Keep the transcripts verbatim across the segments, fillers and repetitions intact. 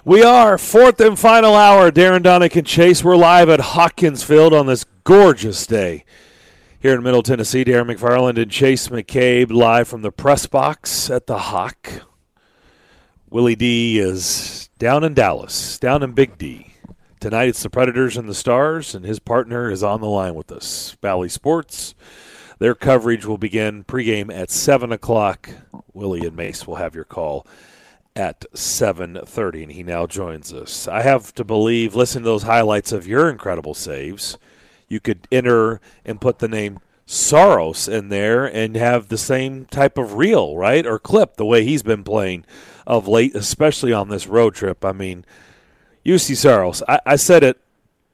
We are fourth and final hour. Darren Donick and Chase. We're live at Hawkins Field on this gorgeous day here in Middle Tennessee. Darren McFarland and Chase McCabe live from the press box at the Hawk. Willie D is down in Dallas, down in Big D. Tonight it's the Predators and the Stars, and his partner is on the line with us. Valley Sports. Their coverage will begin pregame at seven o'clock. Willie and Mace will have your call at seven thirty, and he now joins us. I have to believe, listen to those highlights of your incredible saves, you could enter and put the name Saros in there and have the same type of reel, right, or clip the way he's been playing of late, especially on this road trip. I mean, U C Saros, I, I said it,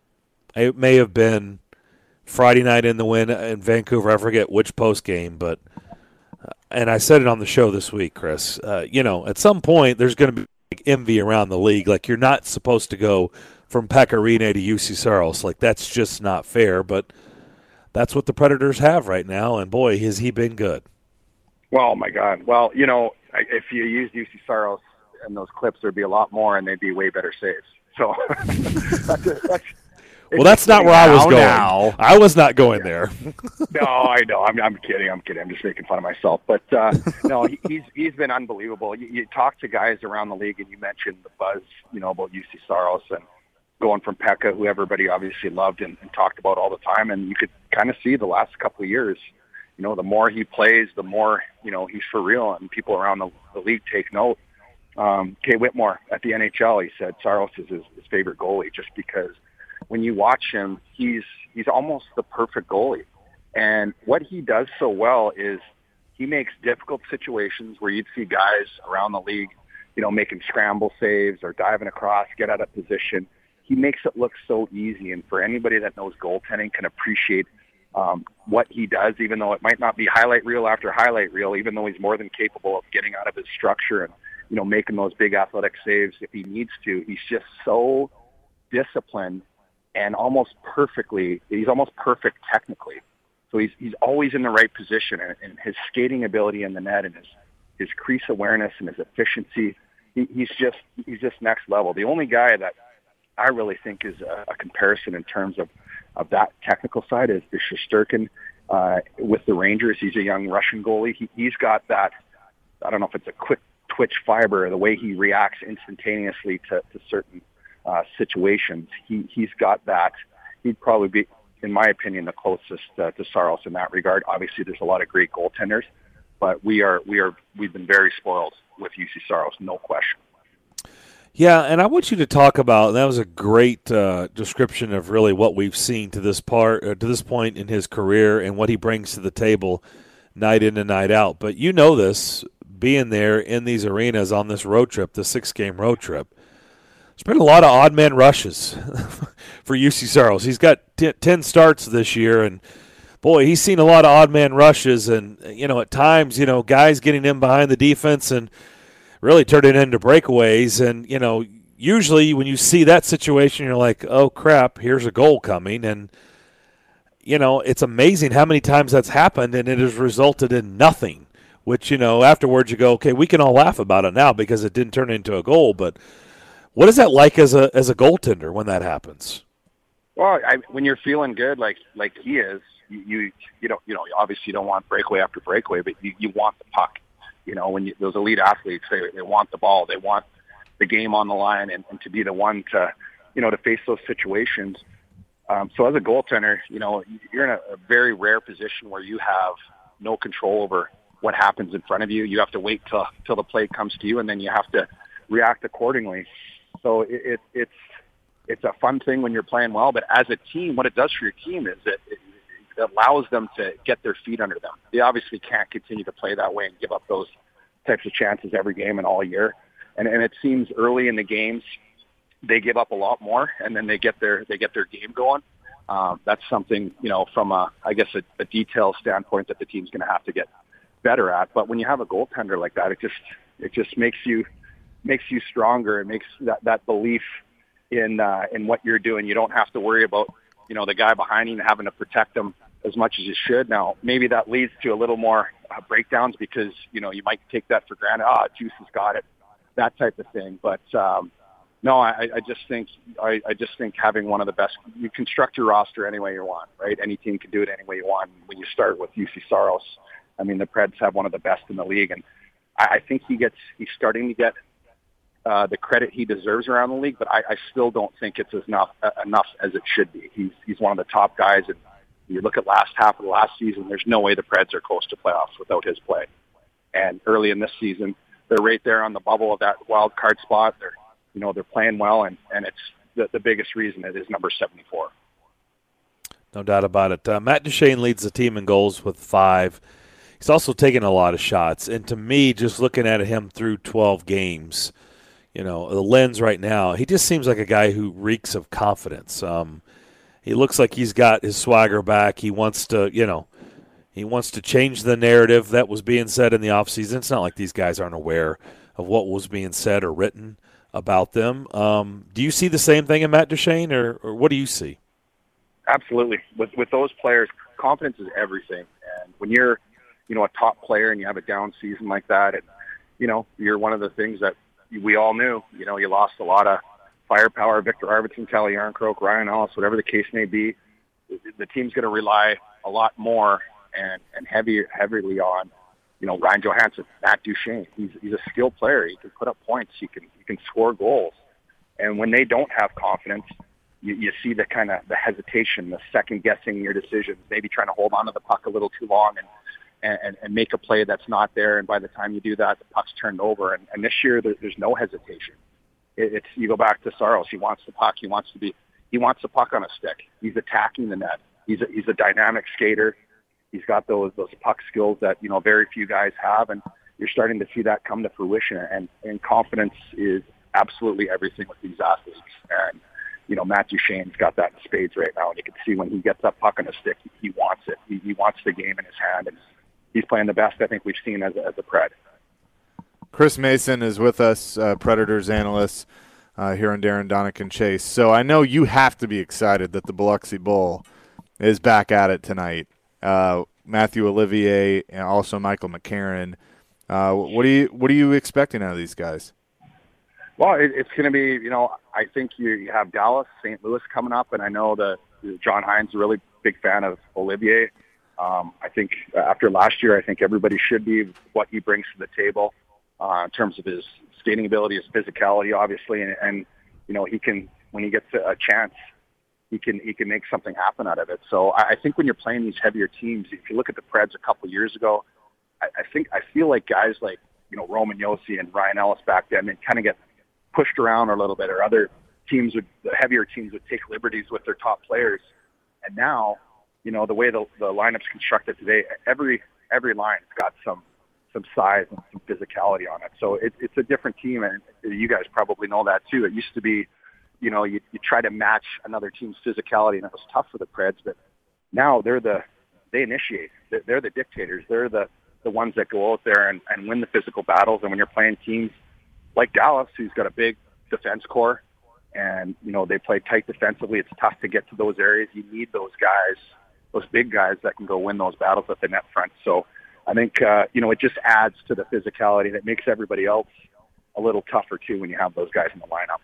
it may have been Friday night in the win in Vancouver. I forget which post game, but uh, and I said it on the show this week, Chris. Uh, you know, at some point there's going to be like envy around the league. Like, you're not supposed to go from Pekka Rinne to U C Saros. Like, that's just not fair. But that's what the Predators have right now, and boy, has he been good. Well, my God. Well, you know, if you used U C Saros in those clips, there'd be a lot more, and they'd be way better saves. So that's, that's well, that's not where I was going. Now. I was not going there. No, I know. I'm, I'm kidding. I'm kidding. I'm just making fun of myself. But uh, no, he, he's he's been unbelievable. You, you talk to guys around the league, and you mentioned the buzz, you know, about U C Saros and going from Pekka, who everybody obviously loved and, and talked about all the time. And you could kind of see the last couple of years, you know, the more he plays, the more, you know, he's for real, and people around the, the league take note. Um, Kay Whitmore at the N H L, he said Saros is his, his favorite goalie just because when you watch him, he's he's almost the perfect goalie. And what he does so well is he makes difficult situations where you'd see guys around the league, you know, making scramble saves or diving across, get out of position. He makes it look so easy. And for anybody that knows goaltending can appreciate um, what he does, even though it might not be highlight reel after highlight reel, even though he's more than capable of getting out of his structure and, you know, making those big athletic saves if he needs to. He's just so disciplined and almost perfectly, he's almost perfect technically. So he's he's always in the right position, and, and his skating ability in the net and his, his crease awareness and his efficiency, he, he's just he's just next level. The only guy that I really think is a, a comparison in terms of, of that technical side is, is Shesterkin uh, with the Rangers. He's a young Russian goalie. He, he's got that, I don't know if it's a quick twitch fiber, the way he reacts instantaneously to, to certain uh, situations. He, he's got that. He'd probably be, in my opinion, the closest uh, to Saros in that regard. Obviously, there's a lot of great goaltenders, but we are, we are, we've been very spoiled with U C Saros, no question. Yeah, and I want you to talk about, that was a great uh, description of really what we've seen to this part, uh, to this point in his career and what he brings to the table night in and night out. But you know this, being there in these arenas on this road trip, the six-game road trip, there's been a lot of odd man rushes for U C Saros. He's got t- ten starts this year, and boy, he's seen a lot of odd man rushes, and, you know, at times, you know, guys getting in behind the defense and really turning into breakaways. And, you know, usually when you see that situation, you're like, oh, crap, here's a goal coming. And, you know, it's amazing how many times that's happened, and it has resulted in nothing, which, you know, afterwards you go, okay, we can all laugh about it now because it didn't turn into a goal. But what is that like as a as a goaltender when that happens? Well, I, when you're feeling good like like he is, you, you, you don't, you know, obviously you don't want breakaway after breakaway, but you, you want the puck. You know, when you, those elite athletes, they, they want the ball, they want the game on the line, and, and to be the one to, you know, to face those situations. Um, so as a goaltender, you know, you're in a, a very rare position where you have no control over what happens in front of you. You have to wait till till the play comes to you, and then you have to react accordingly. So it, it, it's it's a fun thing when you're playing well, but as a team, what it does for your team is that it, it allows them to get their feet under them. They obviously can't continue to play that way and give up those types of chances every game and all year. And, and it seems early in the games they give up a lot more, and then they get their they get their game going. Um, that's something, you know, from a I guess a, a detail standpoint that the team's going to have to get better at. But when you have a goaltender like that, it just it just makes you makes you stronger. It makes that, that belief in uh, in what you're doing. You don't have to worry about, you know, the guy behind you and having to protect them as much as you should. Now, maybe that leads to a little more uh, breakdowns because, you know, you might take that for granted. Ah, Juice has got it, that type of thing. But, um, No, I, I just think I, I just think having one of the best. You construct your roster any way you want, right? Any team can do it any way you want. When you start with U C Saros, I mean, the Preds have one of the best in the league, and I, I think he gets he's starting to get uh, the credit he deserves around the league. But I, I still don't think it's as enough uh, enough as it should be. He's he's one of the top guys, and you look at last half of the last season. There's no way the Preds are close to playoffs without his play. And early in this season, they're right there on the bubble of that wild card spot. They're You know, they're playing well, and, and it's the, the biggest reason it is number seventy-four. No doubt about it. Uh, Matt Duchene leads the team in goals with five. He's also taken a lot of shots. And to me, just looking at him through twelve games, you know, the lens right now, he just seems like a guy who reeks of confidence. Um, he looks like he's got his swagger back. He wants to, you know, he wants to change the narrative that was being said in the offseason. It's not like these guys aren't aware of what was being said or written about them. Um, do you see the same thing in Matt Duchene, or, or what do you see? Absolutely. With with those players, confidence is everything. And when you're, you know, a top player and you have a down season like that, and, you know, you're one of the things that we all knew. You know, you lost a lot of firepower, Victor Arvidsson, Calle Yarncroke, Ryan Ellis, whatever the case may be. The team's going to rely a lot more and, and heavy, heavily on, you know, Ryan Johansson, Matt Duchene. He's he's a skilled player. He can put up points. He can he can score goals. And when they don't have confidence, you, you see the kind of the hesitation, the second guessing your decisions, maybe trying to hold on to the puck a little too long and and, and make a play that's not there. And by the time you do that, the puck's turned over. And, and this year, there, there's no hesitation. It, it's you go back to Saros. He wants the puck. He wants to be. He wants the puck on a stick. He's attacking the net. He's a, he's a dynamic skater. He's got those those puck skills that, you know, very few guys have, and you're starting to see that come to fruition. And, and confidence is absolutely everything with these athletes. And, you know, Matt Duchene's got that in spades right now, and you can see when he gets that puck on a stick, he, he wants it. He, he wants the game in his hand, and he's playing the best I think we've seen as a, as a Pred. Chris Mason is with us, uh, Predators analyst uh, here on Darren Donick and Chase. So I know you have to be excited that the Biloxi Bull is back at it tonight. Uh, Matthew Olivier and also Michael McCarron. Uh, what are you what are you expecting out of these guys? Well, it, it's going to be, you know, I think you, you have Dallas, Saint Louis coming up, and I know that John Hines is a really big fan of Olivier. Um, I think after last year, I think everybody should be what he brings to the table uh, in terms of his skating ability, his physicality, obviously, and, and you know, he can, when he gets a chance, he can he can make something happen out of it. So I, I think when you're playing these heavier teams, if you look at the Preds a couple of years ago, I, I think I feel like guys like, you know, Roman Josi and Ryan Ellis back then, they kind of get pushed around a little bit, or other teams would, the heavier teams would take liberties with their top players. And now, you know, the way the, the lineup's constructed today, every every line's got some some size and some physicality on it. So it, it's a different team, and you guys probably know that too. It used to be, you know, you, you try to match another team's physicality, and it was tough for the Preds. But now they're the they initiate. They're, they're the dictators. They're the the ones that go out there and, and win the physical battles. And when you're playing teams like Dallas, who's got a big defense core, and you know they play tight defensively, it's tough to get to those areas. You need those guys, those big guys that can go win those battles at the net front. So I think uh, you know it just adds to the physicality that makes everybody else a little tougher too when you have those guys in the lineup.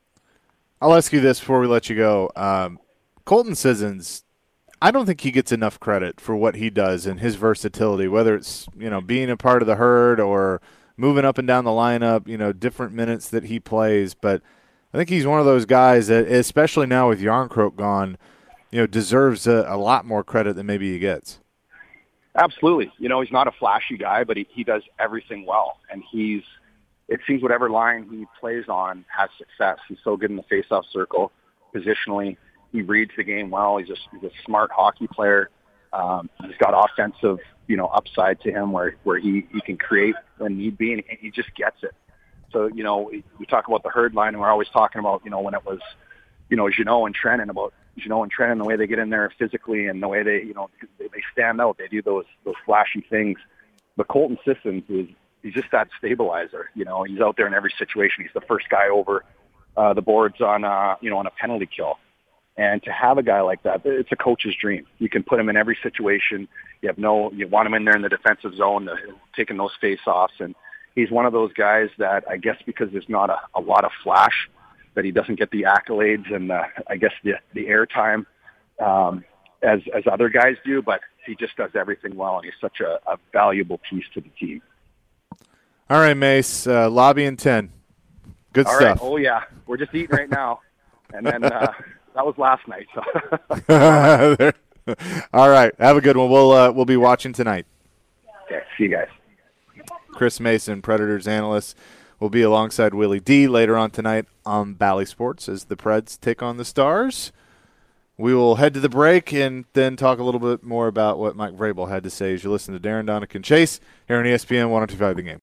I'll ask you this before we let you go. Um, Colton Sissons, I don't think he gets enough credit for what he does and his versatility, whether it's, you know, being a part of the herd or moving up and down the lineup, you know, different minutes that he plays. But I think he's one of those guys that, especially now with Yarncroke gone, you know, deserves a, a lot more credit than maybe he gets. Absolutely. You know, he's not a flashy guy, but he, he does everything well. And he's, it seems whatever line he plays on has success. He's so good in the face-off circle, positionally. He reads the game well. He's a, he's a smart hockey player. Um, he's got offensive, you know, upside to him where, where he, he can create when need be, and he just gets it. So, you know, we talk about the herd line, and we're always talking about, you know, when it was, you know, Jeannot and Trennan, about Jeannot and Trennan, the way they get in there physically and the way they, you know, they, they stand out. They do those those flashy things. But Colton Sissons is, he's just that stabilizer. You know, he's out there in every situation. He's the first guy over uh, the boards on, uh, you know, on a penalty kill. And to have a guy like that, it's a coach's dream. You can put him in every situation. You have no, you want him in there in the defensive zone, uh, taking those face-offs. And he's one of those guys that I guess because there's not a, a lot of flash, that he doesn't get the accolades and uh, I guess the the airtime um, as as other guys do, but he just does everything well, and he's such a, a valuable piece to the team. All right, Mace, uh, lobby in ten. Good All stuff. Right. Oh yeah, we're just eating right now, and then uh, that was last night. So. All right, have a good one. We'll uh, we'll be watching tonight. Okay, see you guys. Chris Mason, Predators analyst, will be alongside Willie D later on tonight on Bally Sports as the Preds take on the Stars. We will head to the break and then talk a little bit more about what Mike Vrabel had to say as you listen to Darren Donick and Chase here on E S P N one oh two point five The Game.